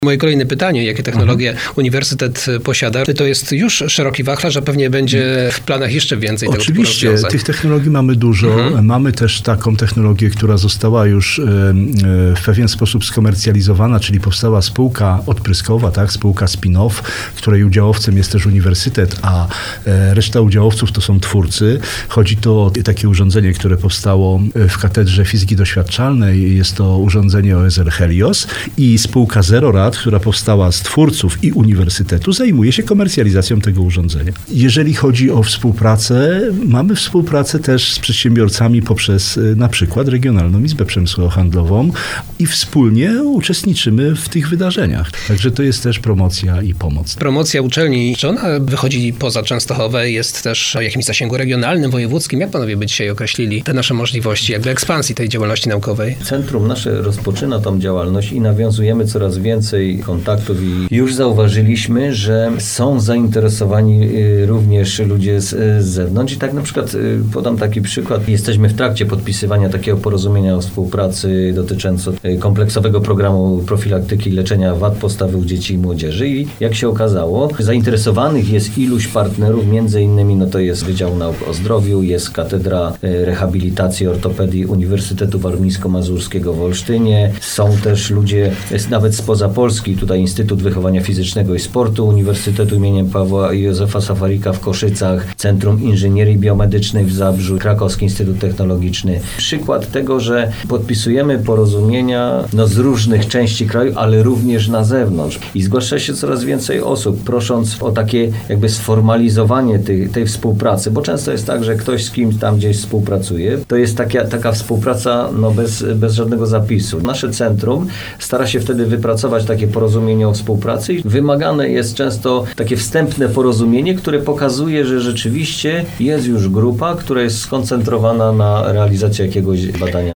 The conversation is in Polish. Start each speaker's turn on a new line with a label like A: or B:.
A: Moje kolejne pytanie, jakie technologie uniwersytet posiada, to jest już szeroki wachlarz, a pewnie będzie w planach jeszcze więcej tego typu rozwiązań.
B: Oczywiście, tych technologii mamy dużo. Mamy też taką technologię, która została już w pewien sposób skomercjalizowana, czyli powstała spółka odpryskowa, tak? Spółka spin-off, której udziałowcem jest też uniwersytet, a reszta udziałowców to są twórcy. Chodzi to o takie urządzenie, które powstało w Katedrze Fizyki Doświadczalnej. Jest to urządzenie OSR Helios i spółka Zerorad, która powstała z twórców i uniwersytetu, zajmuje się komercjalizacją tego urządzenia. Jeżeli chodzi o współpracę, mamy współpracę też z przedsiębiorcami poprzez na przykład Regionalną Izbę Przemysłowo-Handlową i wspólnie uczestniczymy w tych wydarzeniach. Także to jest też promocja i pomoc.
A: Promocja uczelni, czy ona wychodzi poza Częstochowę, jest też o jakimś zasięgu regionalnym, wojewódzkim? Jak panowie by dzisiaj określili te nasze możliwości jakby ekspansji tej działalności naukowej?
C: Centrum nasze rozpoczyna tą działalność i nawiązujemy coraz więcej kontaktów i już zauważyliśmy, że są zainteresowani również ludzie z zewnątrz. I tak na przykład podam taki przykład. Jesteśmy w trakcie podpisywania takiego porozumienia o współpracy dotyczącego kompleksowego programu profilaktyki i leczenia wad postawy u dzieci i młodzieży. I jak się okazało, zainteresowanych jest iluś partnerów, między innymi to jest Wydział Nauk o Zdrowiu, jest Katedra Rehabilitacji i Ortopedii Uniwersytetu Warmińsko-Mazurskiego w Olsztynie. Są też ludzie nawet spoza Polski, tutaj Instytut Wychowania Fizycznego i Sportu Uniwersytetu im. Pawła i Józefa Safarika w Koszycach, Centrum Inżynierii Biomedycznej w Zabrzu, Krakowski Instytut Technologiczny. Przykład tego, że podpisujemy porozumienia z różnych części kraju, ale również na zewnątrz. I zgłasza się coraz więcej osób, prosząc o takie jakby sformalizowanie tej współpracy, bo często jest tak, że ktoś z kimś tam gdzieś współpracuje. To jest taka współpraca bez żadnego zapisu. Nasze centrum stara się wtedy wypracować takie porozumienie o współpracy i wymagane jest często takie wstępne porozumienie, które pokazuje, że rzeczywiście jest już grupa, która jest skoncentrowana na realizacji jakiegoś badania.